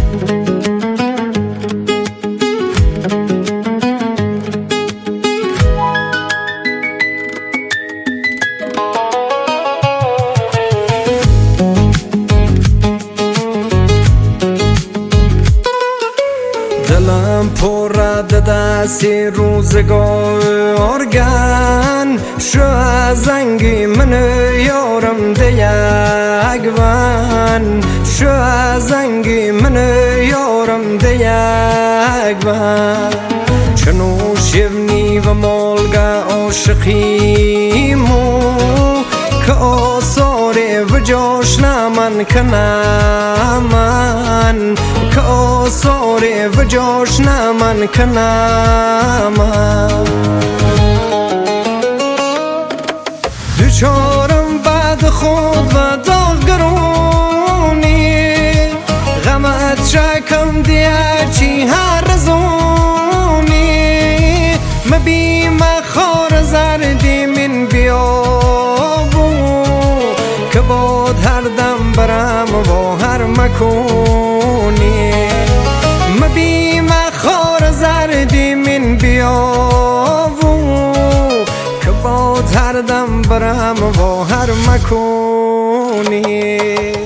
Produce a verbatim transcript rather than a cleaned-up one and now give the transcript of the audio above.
دلم پر دستی روزگارگن شو از زنگی من یارم دیگوان شو از زنگی من یارم دیگوان چنو شیونی و مالگا عاشقیمو که آثار و جاشن من کنم که آثار و جاشن من کنم دوچارم بعد خود و داغرونی غمت شکم دیه چی هر رزونی مبی مخار زردی من بیابو که باد هر دم برم و هر مکونی مبی مخار زردی من بیابو که باد هر دم برم و هر مکونی